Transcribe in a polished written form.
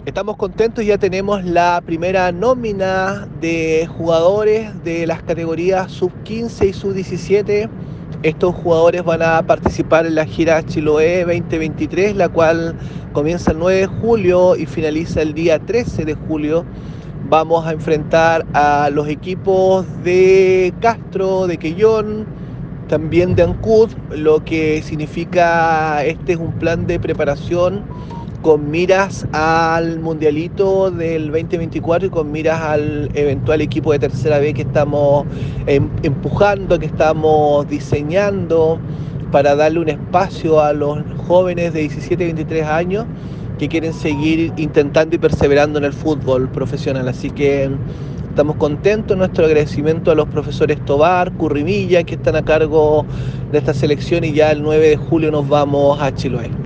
Estamos contentos, ya tenemos la primera nómina de jugadores de las categorías sub-15 y sub-17. Estos jugadores van a participar en la gira Chiloé 2023, la cual comienza el 9 de julio y finaliza el día 13 de julio. Vamos a enfrentar a los equipos de Castro, de Quellón, también de Ancud, lo que significa este es un plan de preparación con miras al Mundialito del 2024 y con miras al eventual equipo de tercera B que estamos empujando, que estamos diseñando para darle un espacio a los jóvenes de 17 y 23 años que quieren seguir intentando y perseverando en el fútbol profesional. Así que estamos contentos, nuestro agradecimiento a los profesores Tobar, Currimilla, que están a cargo de esta selección, y ya el 9 de julio nos vamos a Chiloé.